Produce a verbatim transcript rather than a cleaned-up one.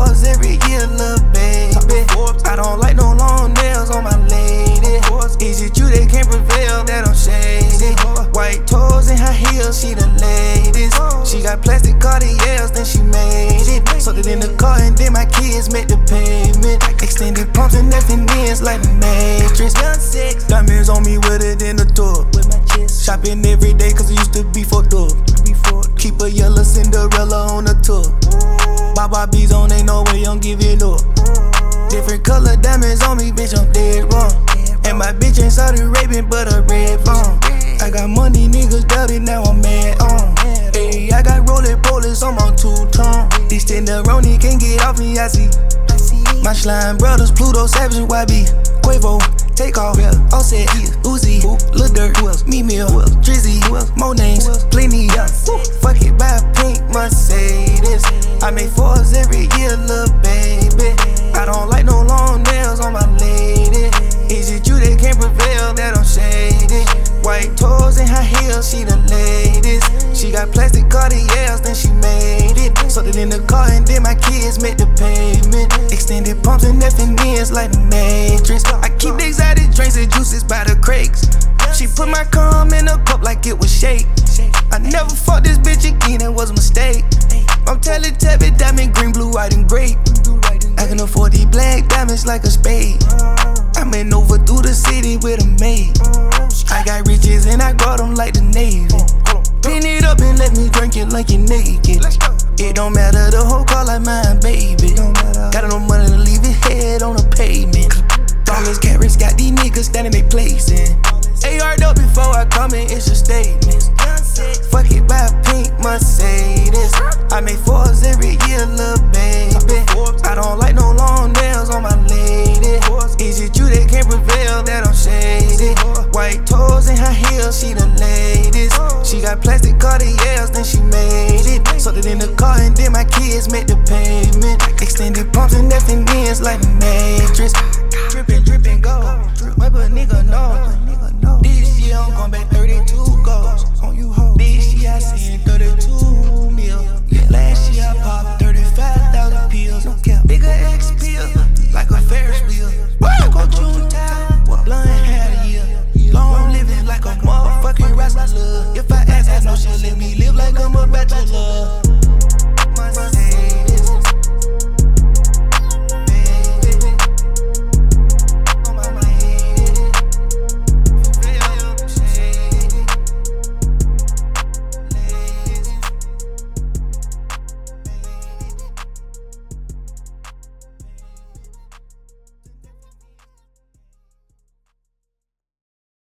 Forbes every year, little baby. I don't like no long nails on my lady. Is it you that can't prevail, that I'm shady? White toes and high heels, she the latest. She got plastic Cartiers, then she made it. Sold it in the car and then my kids made the payment. Extended pumps and nothing ends like the Matrix. Diamonds on me with it in the tour. Shopping every day cause it used to be for door. Keep a yellow Cinderella on the tour. Baba B's on, ain't no way I'm giving up. Different color diamonds on me, bitch, I'm dead wrong. And my bitch ain't Saudi Arabian, but a red phone. I got money, niggas doubt it, now I'm mad on. Ayy, I got rolling bullets, I'm on two-tone. These tenderoni can't get off me, I see. My slime brothers, Pluto, Savage, Y B, Quavo, take off, Offset, Uzi, Lil Durk, Me Mill, Drizzy, more names, plenty. Fuck it, buy a pink Mercedes. I make fours every year, little baby. I don't like no long nails on my lady. Is it you that can't prevail, that I'm shady? White toes and high heels, she the latest. She got plastic Cartiers, then she made it. Sold it in the car and then my kids made the payment. Extended pumps and nothing ends like the Matrix. I keep the exotic drinks and juices by the crates. She put my cum in a cup like it was shake. I never fucked this bitch again, it was a mistake. I'm telling Tebbit, diamond, green, blue, white, and gray. I can afford these black diamonds like a spade. I'm in over through the city with a maid. I got riches and I got them like the Navy. Pin it up and let me drink it like you're naked. It don't matter, the whole car like mine, baby. Got enough money to leave it head on the pavement. Flawless carrots got these niggas standing they placing. A R'd up before I come in, it's a statement. Fuck it, buy a pink Mercedes. I make fours every year, little baby. I don't like no long nails on my lady. Is it you that can't prevail, that I'm shady? White toes and high heels, she the latest. She got plastic Cartiers, then she made it. Sold it in the car and then my kids made the payment. Extended pumps and nothing ends like the Matrix. Drippin', drippin', go. Wipe a nigga, no.